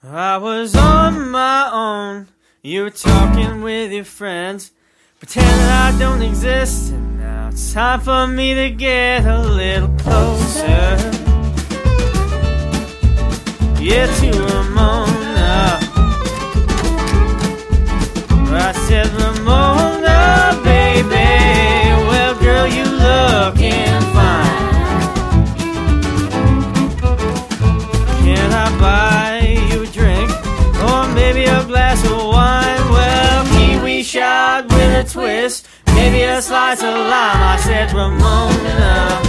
I was on my own, you were talking with your friends, pretending I don't exist, and now it's time for me to get a little closer. Yeah, to Ramona. I said, Ramona, baby, well, girl, you looking fine. Can I buy you a drink, or maybe a glass of wine? Well, kiwi shot with a twist, maybe a slice of lime. I said, Ramona.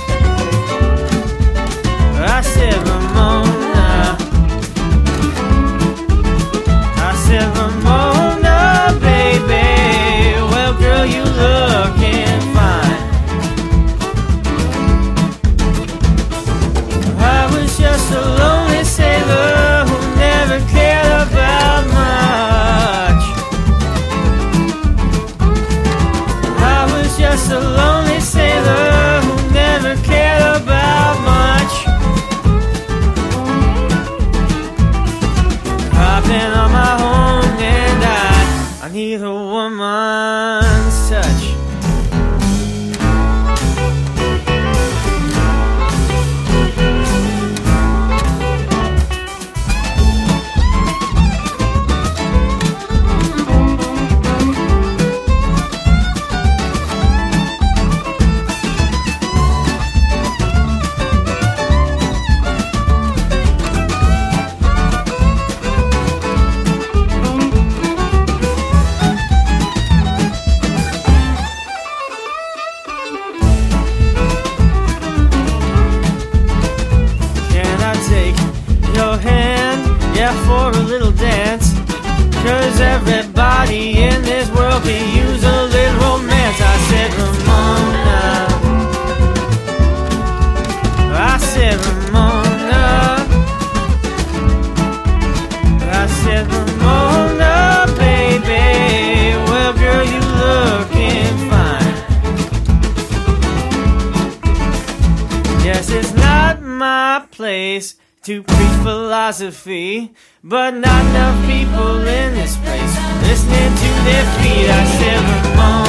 I said, Ramona. I said, Ramona, baby, well, girl, you looking fine. I was just a lonely sailor who never cared about much. I was just a lonely sailor who never cared about much. I've been on my own and I need a woman's touch. Yeah, for a little dance, 'cause everybody in this world could use a little romance. I said, Ramona. I said, Ramona. I said, Ramona, baby, well, girl, you looking fine. Yes, it's not my place to preach philosophy, but not enough people in this place listening to their feet. I said, Ramona.